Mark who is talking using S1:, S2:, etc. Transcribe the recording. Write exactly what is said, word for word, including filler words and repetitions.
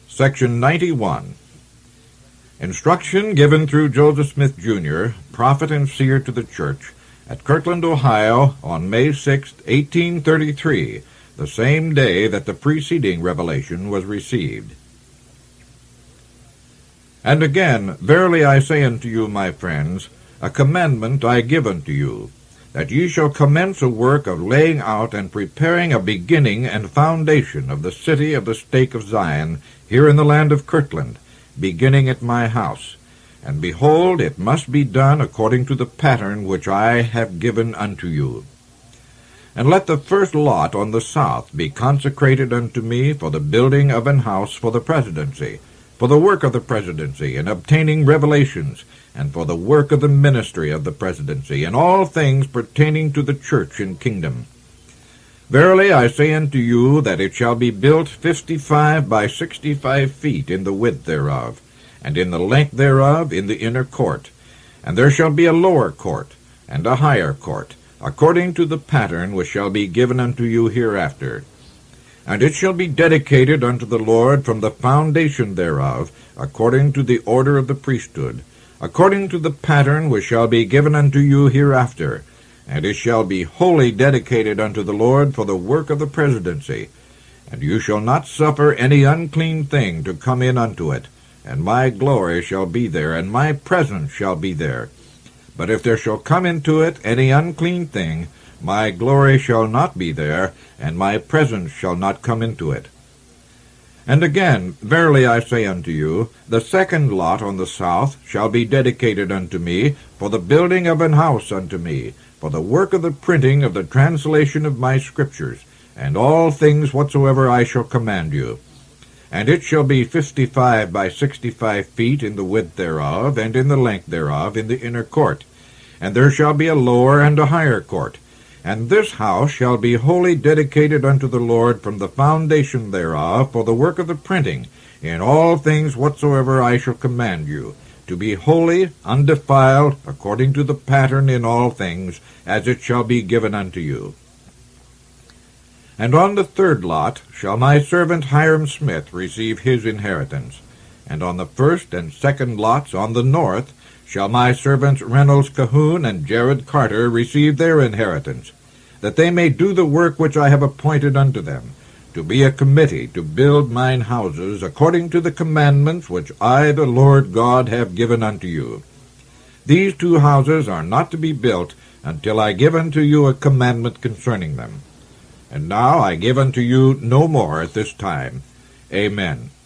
S1: Section ninety-one. Instruction given through Joseph Smith, Junior, prophet and seer to the church, at Kirtland, Ohio, on May sixth, eighteen thirty-three, the same day that the preceding revelation was received. And again, verily I say unto you, my friends, a commandment I give unto you, that ye shall commence a work of laying out and preparing a beginning and foundation of the city of the stake of Zion, here in the land of Kirtland, beginning at my house. And behold, it must be done according to the pattern which I have given unto you. And let the first lot on the south be consecrated unto me for the building of an house for the presidency, for the work of the presidency, in obtaining revelations, and for the work of the ministry of the presidency, and all things pertaining to the church and kingdom. Verily I say unto you, that it shall be built fifty-five by sixty-five feet in the width thereof, and in the length thereof in the inner court. And there shall be a lower court, and a higher court, according to the pattern which shall be given unto you hereafter. And it shall be dedicated unto the Lord from the foundation thereof, according to the order of the priesthood, according to the pattern which shall be given unto you hereafter. And it shall be wholly dedicated unto the Lord for the work of the presidency. And you shall not suffer any unclean thing to come in unto it, and my glory shall be there, and my presence shall be there. But if there shall come into it any unclean thing, my glory shall not be there, and my presence shall not come into it. And again, verily I say unto you, the second lot on the south shall be dedicated unto me, for the building of an house unto me, for the work of the printing of the translation of my scriptures, and all things whatsoever I shall command you. And it shall be fifty-five by sixty-five feet in the width thereof, and in the length thereof in the inner court. And there shall be a lower and a higher court. And this house shall be wholly dedicated unto the Lord from the foundation thereof for the work of the printing, in all things whatsoever I shall command you, to be holy, undefiled, according to the pattern in all things, as it shall be given unto you. And on the third lot shall my servant Hiram Smith receive his inheritance. And on the first and second lots on the north shall my servants Reynolds Cahoon and Jared Carter receive their inheritance, that they may do the work which I have appointed unto them, to be a committee to build mine houses according to the commandments which I, the Lord God, have given unto you. These two houses are not to be built until I give unto you a commandment concerning them. And now I give unto you no more at this time. Amen.